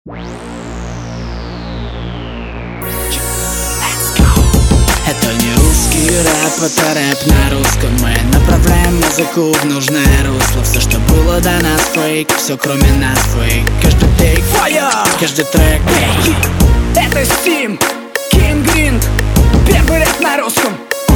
Это не русский рэп, это рэп на русском. Мы направляем музыку в нужное русло. Все, что было до нас, фейк, все кроме нас фейк. Каждый тейк файр, каждый трек фейк. Это Steam, King Green, первый рэп на русском.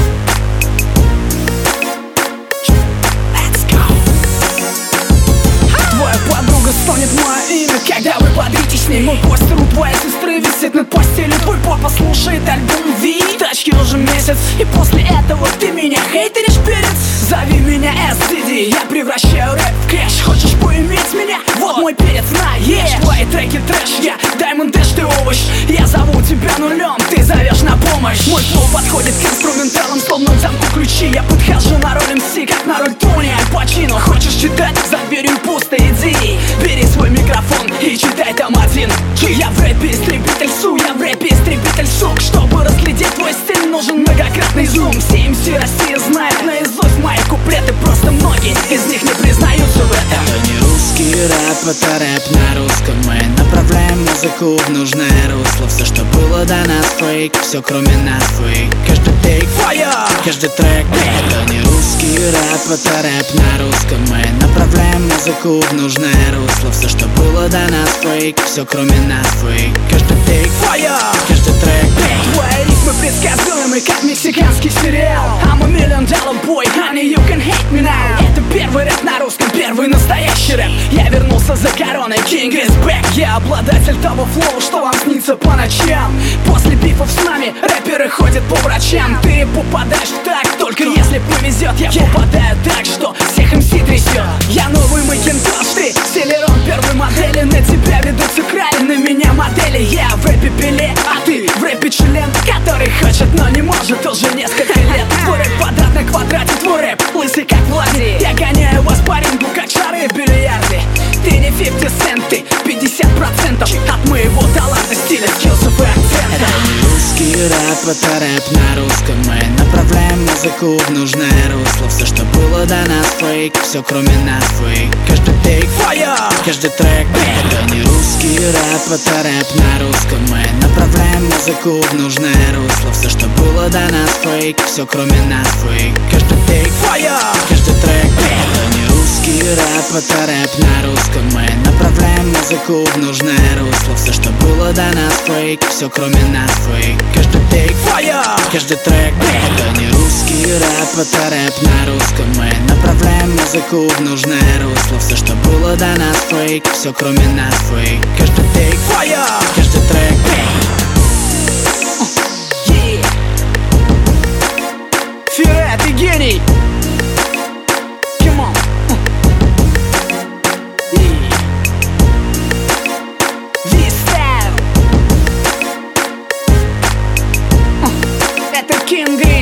Твоя подруга стонет мое имя, когда вы бодритесь с ней. Мой постер у твоей сестры висит над постелью. Твой папа слушает альбом Ви, тачки уже месяц. И после этого ты меня хейтеришь, перец. Зови меня SDD, я превращаю рэп в кэш. Хочешь поиметь меня? Вот мой перец, на, ешь. Твои треки трэш, я Diamond Dash, ты овощ. Я зову тебя нулем, ты зовешь на помощь. Мой флоу подходит к инструменталам, словно к замку ключи. Я подхожу на роль MC, как на роль Тони Аль Пачино. Хочешь читать? За дверью пусто, иди. Бери свой микрофон и читай там один. Я в рэпе истребитель су, я в рэпе истребитель сук. Чтобы разглядеть твой стиль, нужен многократный зум. Все MC России знают наизусть мои куплеты. Просто многие из них не признаются в этом. Это не русский рэп, это рэп на русском. Мы направляем музыку в нужное русло. Все, что было до нас, фейк, все кроме нас фейк. Каждый тейк файр, каждый трек фейк. Это не русский рэп, это рэп на русском. Мы направляем музыку в нужное русло. Все, что было до нас, фейк, все кроме нас фейк. Каждый тейк файр, каждый трек фейк. Твои ритмы предсказуемы, как мексиканский сериал. I'm a $1 million boy, honey, you can hate me now. Это первый рэп на русском, первый настоящий рэп. Я вернулся за короной, King is back. Я обладатель того флоу, что вам снится по ночам. После бифов с нами рэперы ходят по врачам. Ты попадаешь в так, только если повезет. Я попадаю так, что всех MC трясет. Я новый Макинтош, ты Селерон первой модели. На тебя ведутся крали, на меня модели. Я в рэпе Пеле, а ты в рэпе член, который хочет, но не может уже несколько лет. Твой рэп квадрат на квадрате, твой рэп лысый как Влади. Я гоняю вас по рингу, как шары в бильярде. Ты не 50 Cent, ты 50% от моего таланта, стиля, скиллсов и акцента. Это не русский рэп, это рэп на русском. Мы направляем музыку в нужное русло. Все, что было до нас, фейк, все кроме нас фейк. Каждый тейк файр, каждый трек фейк. Это не русский рэп, это рэп на русском. Мы направляем музыку в нужное русло. Все, что было до нас, фейк, все кроме нас фейк. Каждый тейк файр, каждый трек фейк. Это не русский рэп, это рэп на русском. Мы направляем музыку в нужное русло. Все, что было до нас, фейк, все кроме нас фейк. Каждый тейк файр, каждый трек фейк. Это не русский рэп, это рэп на русском. Мы направляем музыку в нужное русло. Все, что было до нас, фейк, все кроме нас фейк. Каждый тейк файр, каждый трек фейк. Фире, ты гений! Come on! V-Style! Это King Green.